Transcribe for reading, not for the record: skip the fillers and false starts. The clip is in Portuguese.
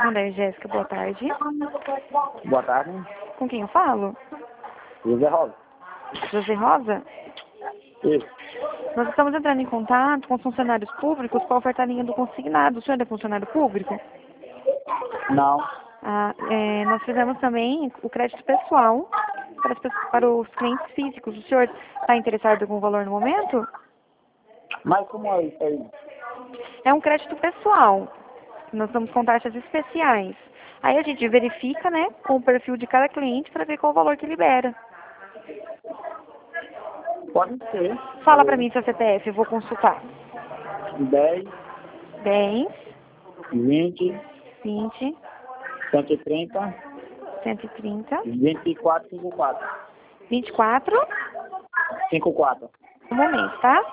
Santander, Jéssica, boa tarde. Boa tarde. Com quem eu falo? José Rosa. José Rosa? Isso. Nós estamos entrando em contato com os funcionários públicos para ofertar a linha do consignado. O senhor é funcionário público? Não. Nós fizemos também o crédito pessoal para os clientes físicos. O senhor está interessado com o valor no momento? Mas como é isso aí? É um crédito pessoal. Nós estamos com taxas especiais. Aí a gente verifica, né, com o perfil de cada cliente para ver qual o valor que libera. Pode ser. Fala para mim seu CPF, eu vou consultar. 10, 10, 20, 20, 130, 130, 24, 54. 24. 54. Um momento, tá?